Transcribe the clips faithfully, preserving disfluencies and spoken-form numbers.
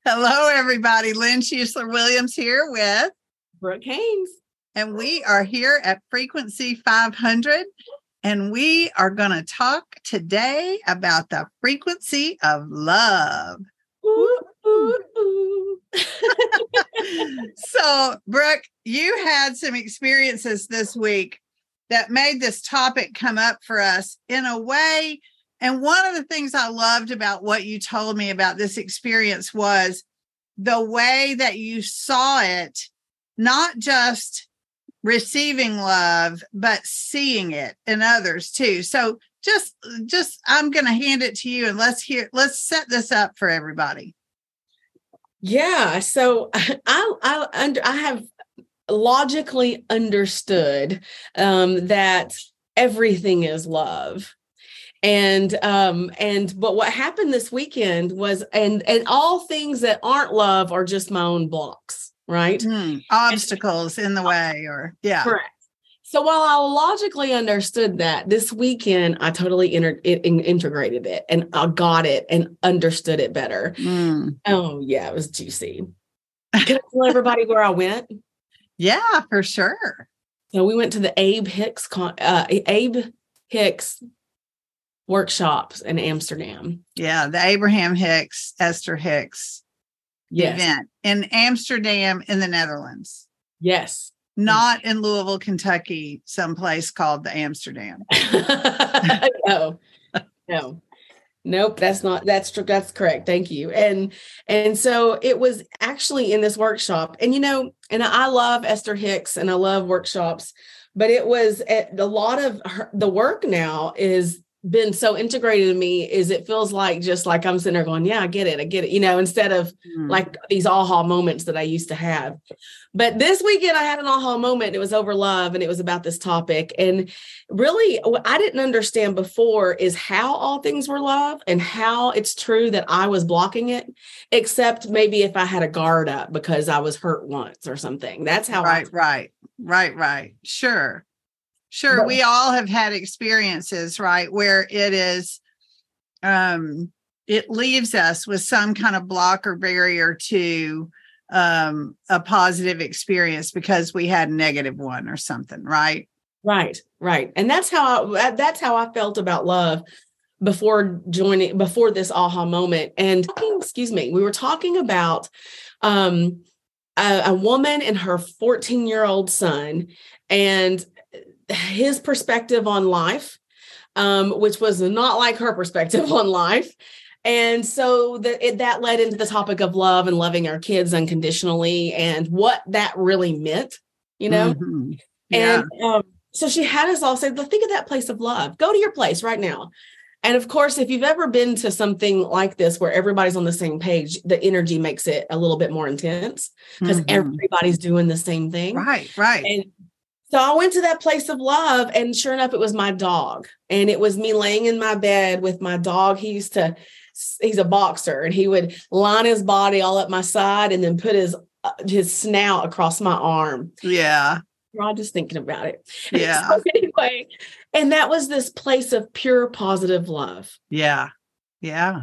Hello, everybody. Lynn Schuessler Williams here with Brooke Haynes. And we are here at Frequency five hundred. And we are going to talk today about the frequency of love. Ooh, ooh, ooh. So, Brooke, you had some experiences this week that made this topic come up for us in a way. And one of the things I loved about what you told me about this experience was the way that you saw it, not just receiving love, but seeing it in others too. So just, just, I'm going to hand it to you and let's hear, let's set this up for everybody. Yeah. So I, I, under, I have logically understood um, that everything is love. And, um, and, but what happened this weekend was, and, and all things that aren't love are just my own blocks, right? Mm, obstacles and, in the way or, yeah. Correct. So while I logically understood that this weekend, I totally inter- it, in, integrated it and I got it and understood it better. Mm. Oh yeah, it was juicy. Can I tell everybody where I went? Yeah, for sure. So we went to the Abe Hicks, con- uh, Abe Hicks workshops in Amsterdam. Yeah, the Abraham Hicks, Esther Hicks yes. event in Amsterdam in the Netherlands. Yes. Not in Louisville, Kentucky, someplace called the Amsterdam. no, no, nope. That's not, that's true. That's correct. Thank you. And, and so it was actually in this workshop and, you know, and I love Esther Hicks and I love workshops, but it was at a lot of her, the work now is been so integrated in me is it feels like just like I'm sitting there going, yeah, I get it. I get it. You know, instead of mm. like these aha moments that I used to have. But this weekend I had an aha moment. It was over love and it was about this topic. And really what I didn't understand before is how all things were love and how it's true that I was blocking it, except maybe if I had a guard up because I was hurt once or something. That's how right, I right, right, right. Sure. Sure. But we all have had experiences, right, where it is, um, it leaves us with some kind of block or barrier to um, a positive experience because we had a negative one or something, right? Right, right. And that's how I, that's how I felt about love before joining, before this aha moment. And excuse me, we were talking about um, a, a woman and her fourteen-year-old son, and his perspective on life, um, which was not like her perspective on life. And so that it, that led into the topic of love and loving our kids unconditionally and what that really meant, you know? Mm-hmm. Yeah. And um, so she had us all say, think of that place of love. Go to your place right now. And of course, if you've ever been to something like this where everybody's on the same page, the energy makes it a little bit more intense because mm-hmm. everybody's doing the same thing. Right, right. And so I went to that place of love and sure enough, it was my dog. And it was me laying in my bed with my dog. He used to, he's a boxer and he would line his body all up my side and then put his, uh, his snout across my arm. Yeah. I'm just thinking about it. Yeah. So anyway, and that was this place of pure positive love. Yeah. Yeah.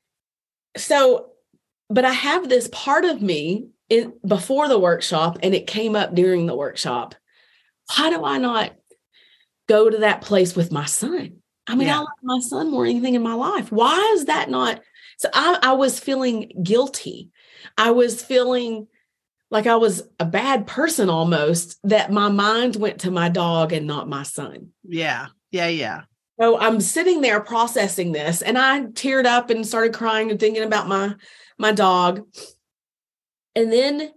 So, but I have this part of me in before the workshop and it came up during the workshop. Why do I not go to that place with my son? I mean, yeah. I love my son more than anything in my life. Why is that not? So I, I was feeling guilty. I was feeling like I was a bad person almost, that my mind went to my dog and not my son. Yeah. Yeah. Yeah. So I'm sitting there processing this and I teared up and started crying and thinking about my, my dog. And then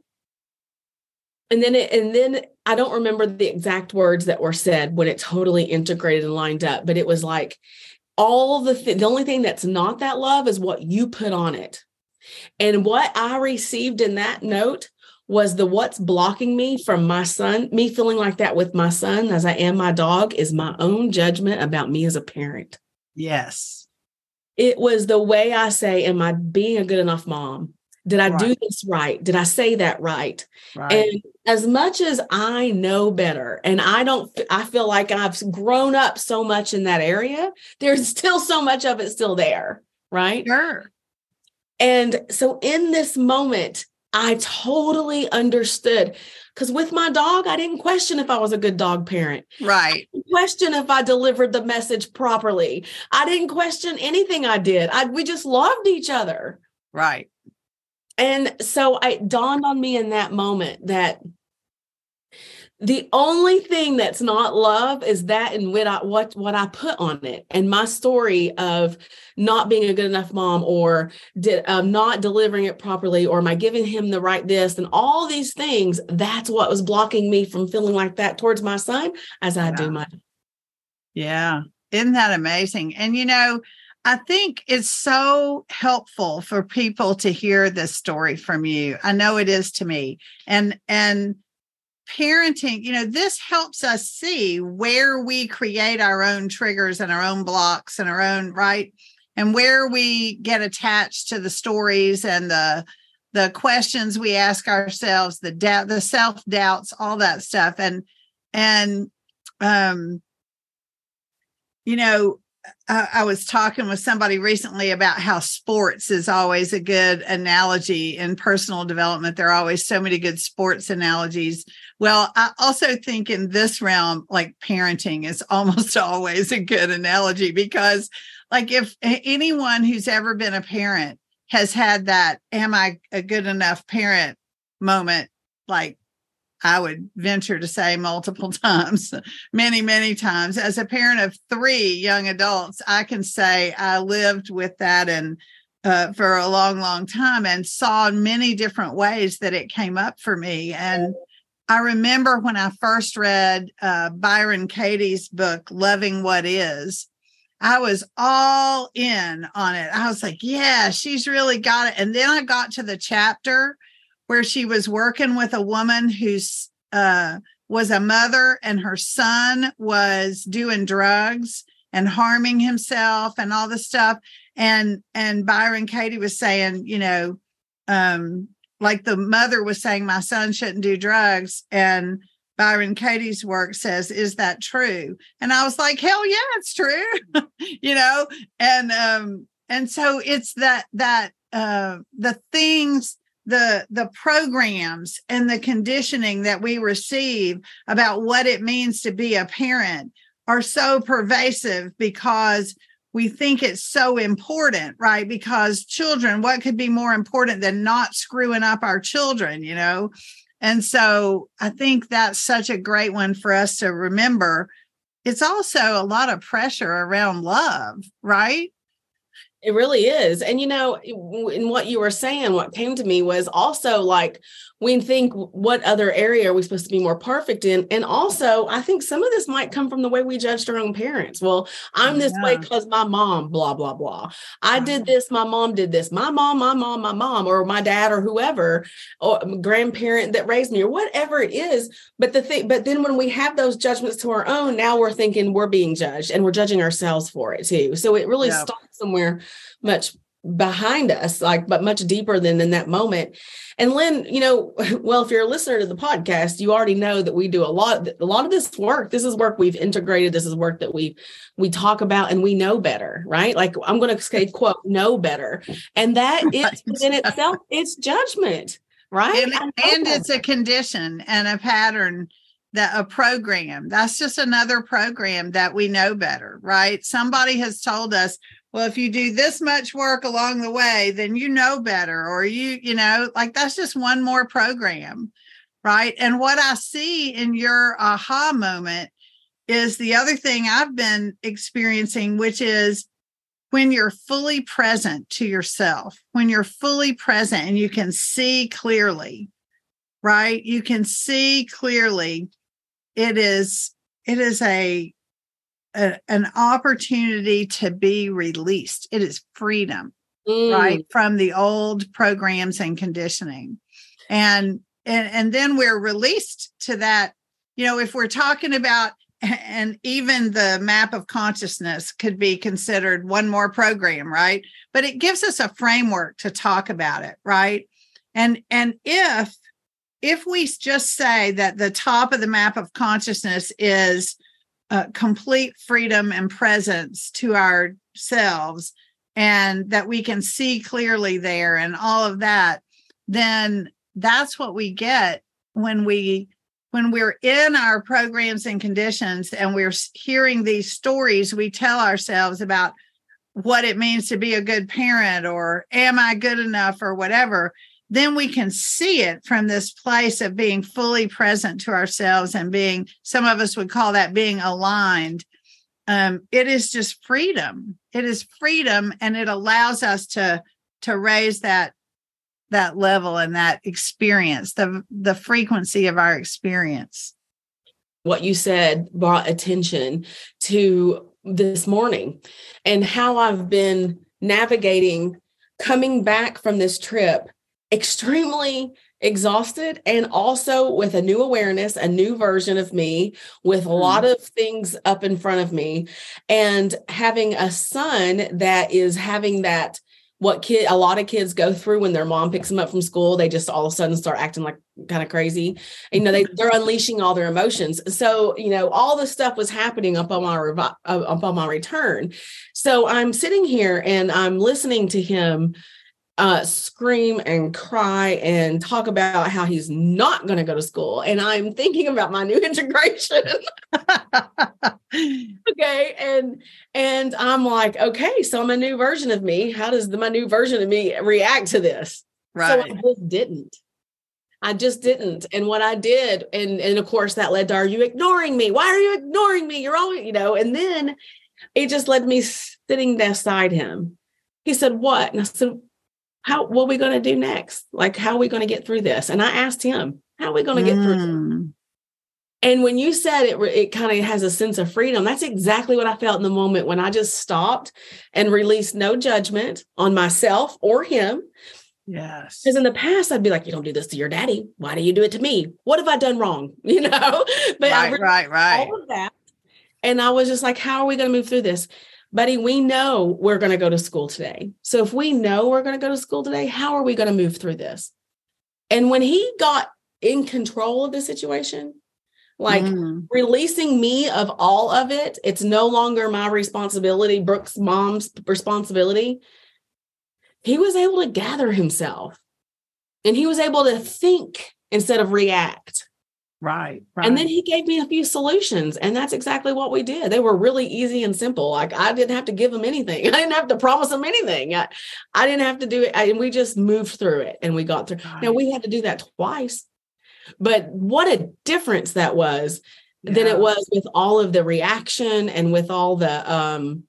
And then, it, and then I don't remember the exact words that were said when it totally integrated and lined up, but it was like all the, th- the only thing that's not that love is what you put on it. And what I received in that note was the, what's blocking me from my son, me feeling like that with my son, as I am my dog, is my own judgment about me as a parent. Yes. It was the way I say, am I being a good enough mom? Did I right. do this right? Did I say that right? right? And as much as I know better, and I don't, I feel like I've grown up so much in that area, there's still so much of it still there, right? Sure. And so in this moment, I totally understood, because with my dog, I didn't question if I was a good dog parent. Right. I didn't question if I delivered the message properly. I didn't question anything I did. I, we just loved each other. Right. And so it dawned on me in that moment that the only thing that's not love is that and what I, what, what I put on it. And my story of not being a good enough mom, or did, um, not delivering it properly, or am I giving him the right this, and all these things, that's what was blocking me from feeling like that towards my son as I yeah. do my. Yeah. Isn't that amazing? And, you know, I think it's so helpful for people to hear this story from you. I know it is to me. And, and, parenting, you know, this helps us see where we create our own triggers and our own blocks and our own, right? And where we get attached to the stories and the the questions we ask ourselves, the doubt, the self-doubts, all that stuff. And and um, you know, I, I was talking with somebody recently about how sports is always a good analogy in personal development. There are always so many good sports analogies. Well, I also think in this realm, like parenting is almost always a good analogy, because like if anyone who's ever been a parent has had that, am I a good enough parent moment, like I would venture to say multiple times, many, many times. As a parent of three young adults, I can say I lived with that and uh, for a long, long time, and saw many different ways that it came up for me. And I remember when I first read uh, Byron Katie's book, Loving What Is, I was all in on it. I was like, yeah, she's really got it. And then I got to the chapter where she was working with a woman who's uh, was a mother, and her son was doing drugs and harming himself and all this stuff. And and Byron Katie was saying, you know, um, like the mother was saying, my son shouldn't do drugs. And Byron Katie's work says, is that true? And I was like, hell yeah, it's true. you know, and um, and so it's that that uh, the things, the the programs and the conditioning that we receive about what it means to be a parent are so pervasive, because we think it's so important, right? Because children, what could be more important than not screwing up our children, you know? And so I think that's such a great one for us to remember. It's also a lot of pressure around love, right? It really is. And, you know, in what you were saying, what came to me was also like, we think, what other area are we supposed to be more perfect in? And also, I think some of this might come from the way we judged our own parents. Well, I'm this Yeah. way because my mom, blah, blah, blah. I did this. My mom did this. My mom, my mom, my mom, or my dad, or whoever, or grandparent that raised me, or whatever it is. But the thing, but then when we have those judgments to our own, now we're thinking we're being judged, and we're judging ourselves for it too. So it really Yeah. starts somewhere much behind us, like, but much deeper than in that moment. And Lynn, you know, well, if you're a listener to the podcast, you already know that we do a lot, a lot of this work. This is work we've integrated. This is work that we, we talk about, and we know better, right? Like I'm going to say, quote, know better. And that is in itself, it's judgment, right? And, and it's a condition and a pattern, that a program. That's just another program that we know better, right? Somebody has told us, well, if you do this much work along the way, then you know better, or you, you know, like that's just one more program, right? And what I see in your aha moment is the other thing I've been experiencing, which is when you're fully present to yourself, when you're fully present and you can see clearly, right? You can see clearly. It is, it is a, a an opportunity to be released. It is freedom, mm. right? From the old programs and conditioning. And, and, and then we're released to that, you know, if we're talking about, and even the map of consciousness could be considered one more program, right? But it gives us a framework to talk about it, right? And, and if, if we just say that the top of the map of consciousness is uh, complete freedom and presence to ourselves, and that we can see clearly there and all of that, then that's what we get when we when we're in our programs and conditions and we're hearing these stories we tell ourselves about what it means to be a good parent, or am I good enough, or whatever. Then we can see it from this place of being fully present to ourselves and being, some of us would call that being aligned. Um, it is just freedom. It is freedom, and it allows us to, to raise that, that level and that experience, the, the frequency of our experience. What you said brought attention to this morning and how I've been navigating coming back from this trip extremely exhausted, and also with a new awareness, a new version of me, with a lot of things up in front of me, and having a son that is having that, what kid, a lot of kids go through when their mom picks them up from school, they just all of a sudden start acting like kind of crazy. You know, they, they're unleashing all their emotions. So, you know, all this stuff was happening up on my, revi- uh, up on my return. So I'm sitting here and I'm listening to him uh, scream and cry and talk about how he's not going to go to school. And I'm thinking about my new integration. Okay. And, and I'm like, okay, so I'm a new version of me. How does the, my new version of me react to this? Right. So I just didn't. I just didn't. And what I did, and, and of course that led to, are you ignoring me? Why are you ignoring me? You're always, you know, and then it just led me sitting beside him. He said, what? And I said, how, what are we going to do next? Like, how are we going to get through this? And I asked him, how are we going to get mm. through this? And when you said it, it kind of has a sense of freedom. That's exactly what I felt in the moment when I just stopped and released no judgment on myself or him. Yes. Because in the past, I'd be like, you don't do this to your daddy. Why do you do it to me? What have I done wrong? You know, but right, I right, right. all of that. And I was just like, how are we going to move through this? Buddy, we know we're going to go to school today. So if we know we're going to go to school today, how are we going to move through this? And when he got in control of the situation, like mm. releasing me of all of it, it's no longer my responsibility, Brooke's mom's responsibility. He was able to gather himself, and he was able to think instead of react. Right, right. And then he gave me a few solutions, and that's exactly what we did. They were really easy and simple. Like, I didn't have to give him anything. I didn't have to promise him anything. I, I didn't have to do it. I, and we just moved through it, and we got through. Right. Now, we had to do that twice, but what a difference that was yeah. than it was with all of the reaction and with all the, um,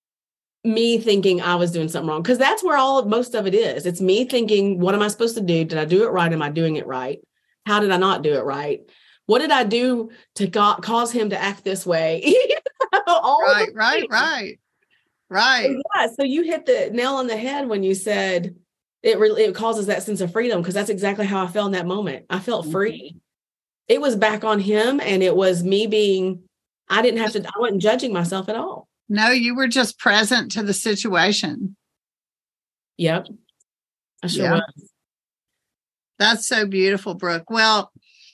me thinking I was doing something wrong. Because that's where all most of it is. It's me thinking, what am I supposed to do? Did I do it right? Am I doing it right? How did I not do it right? What did I do to go- cause him to act this way? all right, right, right, right. So, yeah. So you hit the nail on the head when you said it really it causes that sense of freedom, because that's exactly how I felt in that moment. I felt mm-hmm. free. It was back on him, and it was me being, I didn't have to, I wasn't judging myself at all. No, you were just present to the situation. Yep. I sure yeah. was. That's so beautiful, Brooke. Well,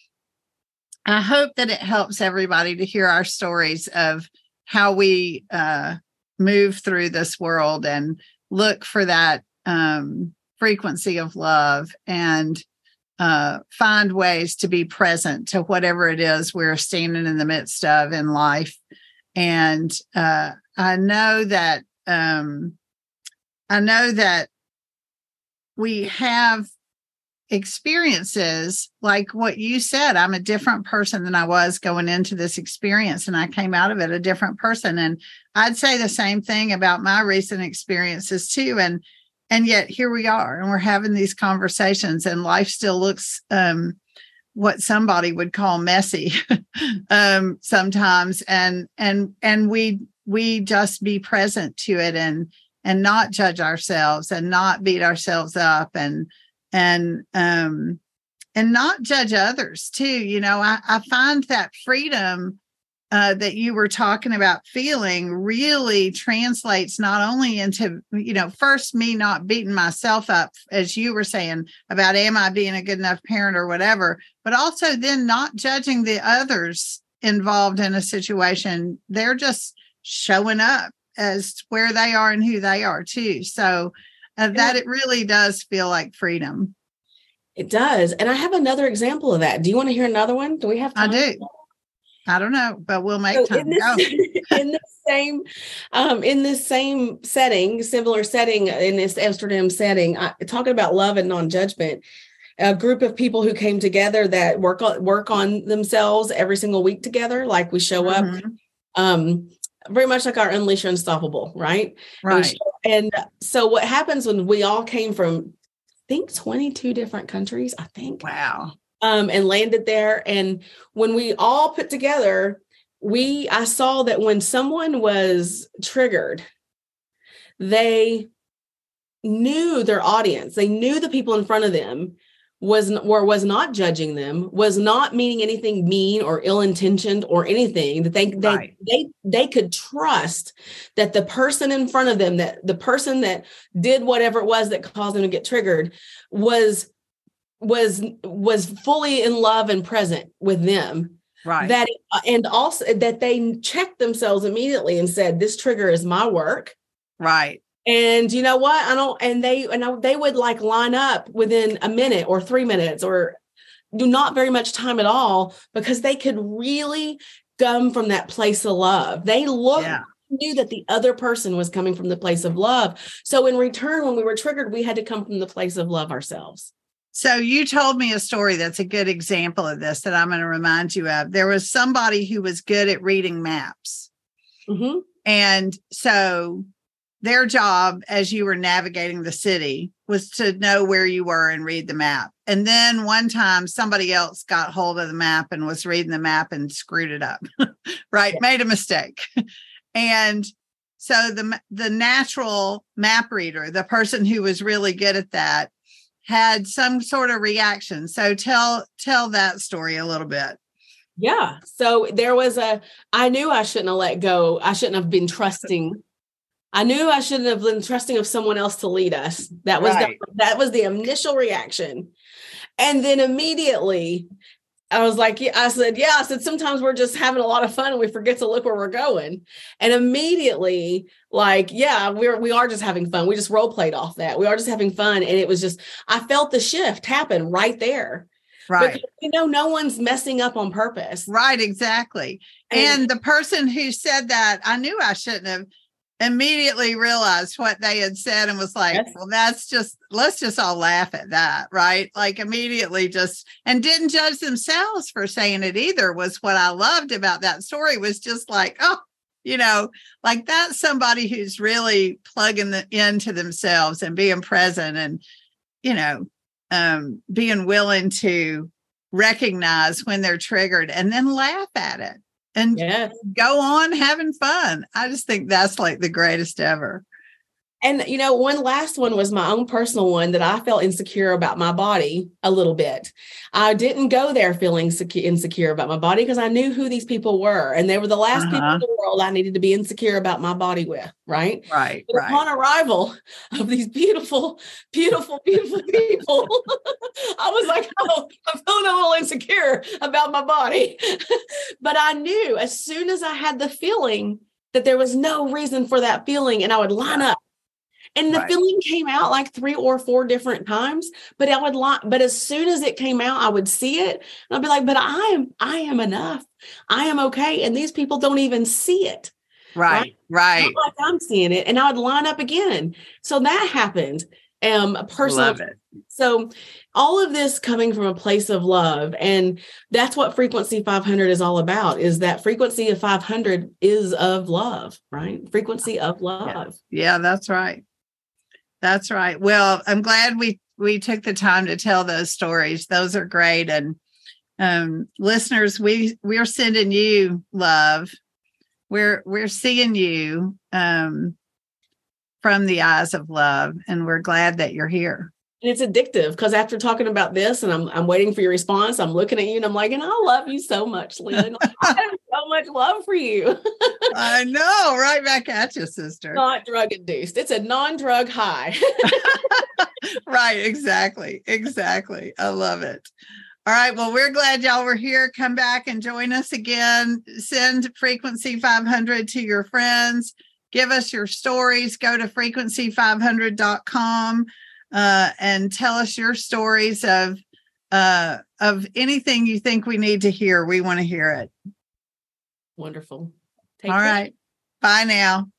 I hope that it helps everybody to hear our stories of how we uh, move through this world and look for that um, frequency of love, and uh, find ways to be present to whatever it is we're standing in the midst of in life. And uh, I know that um, I know that we have experiences like what you said. I'm a different person than I was going into this experience, and I came out of it a different person. And I'd say the same thing about my recent experiences too. And and yet here we are, and we're having these conversations, and life still looks um, what somebody would call messy um, sometimes. And and and we we just be present to it, and and not judge ourselves, and not beat ourselves up, and and um and not judge others too. You know, I, I find that freedom uh, that you were talking about feeling really translates not only into, you know, first me not beating myself up, as you were saying about, am I being a good enough parent or whatever, but also then not judging the others involved in a situation. They're just showing up as where they are and who they are too. So uh, that it really does feel like freedom. It does. And I have another example of that. Do you want to hear another one? Do we have time? I do. I don't know, but we'll make so time. In this, Go. in the same, um, in this same setting, similar setting, in this Amsterdam setting, I, talking about love and non-judgment, a group of people who came together that work on work on themselves every single week together, like we show Mm-hmm. up, um, very much like our Unleash Your Unstoppable, right? Right. And, and so what happens when we all came from, I think twenty-two different countries, I think. Wow. Um, and landed there. And when we all put together, we, I saw that when someone was triggered, they knew their audience, they knew the people in front of them was, or was not judging them, was not meaning anything mean or ill-intentioned or anything, that they, Right. they, they, they could trust that the person in front of them, that the person that did whatever it was that caused them to get triggered was was was fully in love and present with them. Right. That and also that they checked themselves immediately and said, this trigger is my work. Right. And you know what? I don't, and they, and I, they would like line up within a minute or three minutes or do not very much time at all, because they could really come from that place of love. They looked, Yeah. knew that the other person was coming from the place of love. So in return, when we were triggered, we had to come from the place of love ourselves. So you told me a story that's a good example of this that I'm going to remind you of. There was somebody who was good at reading maps. Mm-hmm. And so their job as you were navigating the city was to know where you were and read the map. And then one time somebody else got hold of the map and was reading the map and screwed it up, right? Yeah. Made a mistake. And so the, the natural map reader, the person who was really good at that, had some sort of reaction. So tell, tell that story a little bit. Yeah. So there was a, I knew I shouldn't have let go. I shouldn't have been trusting. I knew I shouldn't have been trusting of someone else to lead us. That was, right. the, that was the initial reaction. And then immediately I was like, yeah, I said, yeah, I said, sometimes we're just having a lot of fun and we forget to look where we're going. And immediately, like, yeah, we're, we are just having fun. We just role played off that. We are just having fun. And it was just, I felt the shift happen right there. Right. Because, you know, no one's messing up on purpose. Right. Exactly. And, and the person who said that, I knew I shouldn't have, immediately realized what they had said and was like, yes. well, that's just, let's just all laugh at that. Right. Like immediately just, and didn't judge themselves for saying it either, was what I loved about that story, was just like, oh, you know, like that's somebody who's really plugging the, into themselves and being present and, you know, um, being willing to recognize when they're triggered and then laugh at it. And yes. go on having fun. I just think that's like the greatest ever. And, you know, one last one was my own personal one that I felt insecure about my body a little bit. I didn't go there feeling secu- insecure about my body because I knew who these people were. And they were the last uh-huh. people in the world I needed to be insecure about my body with. Right. Right. But right. upon arrival of these beautiful, beautiful, beautiful people, I was like, oh, I'm feeling a little insecure about my body. But I knew as soon as I had the feeling that there was no reason for that feeling, and I would line yeah. up. And the right. feeling came out like three or four different times, but I would lie, but as soon as it came out, I would see it and I'd be like, but I am, I am enough. I am okay. And these people don't even see it. Right. Right. Not like I'm seeing it. And I would line up again. So that happened. Um, personal. Love it. So all of this coming from a place of love. And that's what Frequency five hundred is all about, is that frequency of five hundred is of love, right? Frequency of love. Yeah, yeah, that's right. That's right. Well, I'm glad we, we took the time to tell those stories. Those are great. And um, listeners, we, we're sending you love. We're, we're seeing you um, from the eyes of love, and we're glad that you're here. And it's addictive because after talking about this and I'm I'm waiting for your response, I'm looking at you and I'm like, and I love you so much, Lynn. I have so much love for you. I know. Right back at you, sister. Not drug induced. It's a non-drug high. Right. Exactly. Exactly. I love it. All right. Well, we're glad y'all were here. Come back and join us again. Send Frequency five hundred to your friends. Give us your stories. Go to frequency five hundred dot com uh, and tell us your stories of uh, of anything you think we need to hear. We want to hear it. Wonderful. Take All care. right. Bye now.